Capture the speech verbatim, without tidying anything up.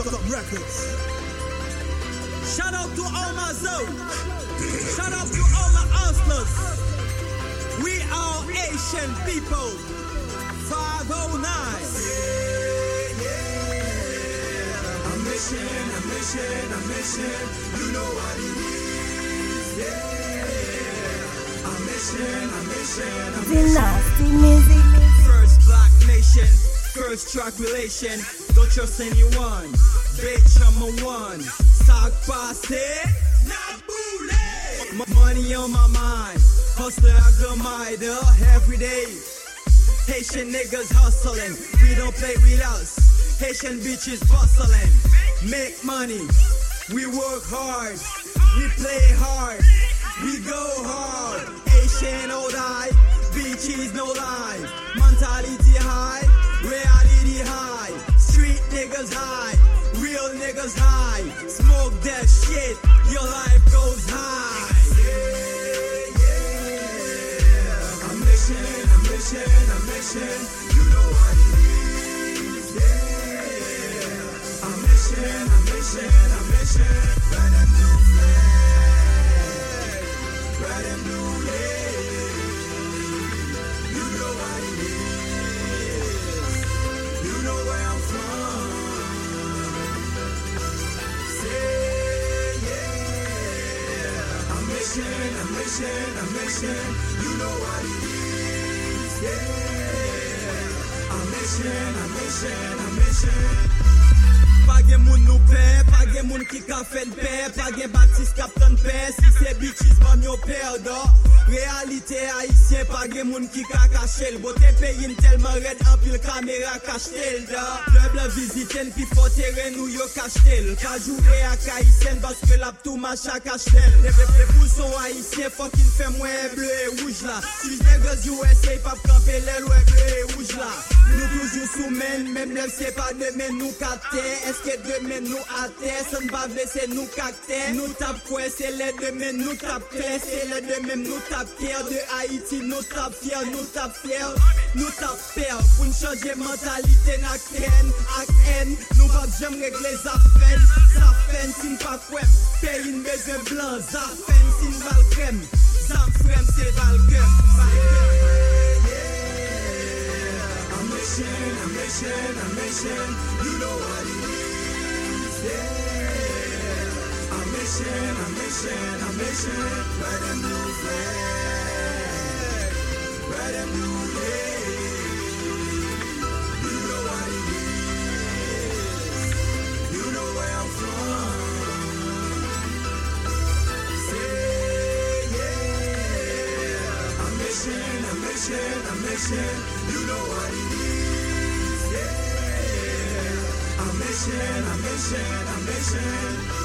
Top Records. Shout out to all my zone. Shout out to all my hustlers. We are Asian people. five oh nine. Yeah, yeah. I'm mission, I'm mission, I'm mission. You know what it is. Yeah. I'm mission, I'm mission, I'm mission. Dynasty music. First black nation. First track relation. Don't trust anyone. Bitch, I'm a one. Stock passe. Not bullet. M- money on my mind. Hustler, I go mider every day. Haitian niggas hustling. We don't play with us. Haitian bitches bustling. Make money. We work hard. We play hard. We go hard. Haitian old eye. Bitches no lie. Mentality high. Reality high. Street niggas high. Real niggas high. Smoke that shit. Your life goes high. Yeah, yeah. I'm mission, I'm mission, I'm mission. You know what it is. Yeah. I'm mission, I'm mission, I'm mission. Red and blue flag. Red and blue, yeah. You know what it is. You know where I'm from. Say yeah. I'm mission, I'm mission, I'm mission. You know what it is. Yeah. I'm mission, I'm mission, I'm mission. Pa gen moun nou pe, pa gen moun ki ka fen pe, pa gen Baptiste Captain pe, si se bitches bam yo perdo. Realite haïtien, pa gen moun ki ka kache l, bote peyin telman red an pil kamera kache tel da. Pleb la visiten pi fotere nou yo kache tel, ka joure ak haïtien baske lap tou macha kache tel. Le pepe pou son haïtien fokin fe mwen bleu et rouge la. Si nègres U S A pap kampe lèl ouais bleu et rouge la. Nou toujou soumen, même lèl se pa demen nou kate. Eske demen nou ate, son pa vlese nou kakte. Nou tap kwe, se le demen nou tap kle. Se le demen nou tap fier. De Haïti nou tap fier, nou tap fier. Nou tap per, pou n'chanje mentalite na kren. Ak en, nou pap jem regle zafen. Zafen sin pa kwem, peyin beze blan. Zafen sin val krem, zam frem se val gem. I'm mission, I'm mission, I'm mission. You know what it is, yeah. I'm mission, I'm mission, I'm mission. Red and blue flag, red and blue, yeah. You know what it is. You know where I'm from. Say yeah. I'm mission, I'm mission, I'm mission. You know what it is, yeah. I'm mission, I'm mission, I'm mission.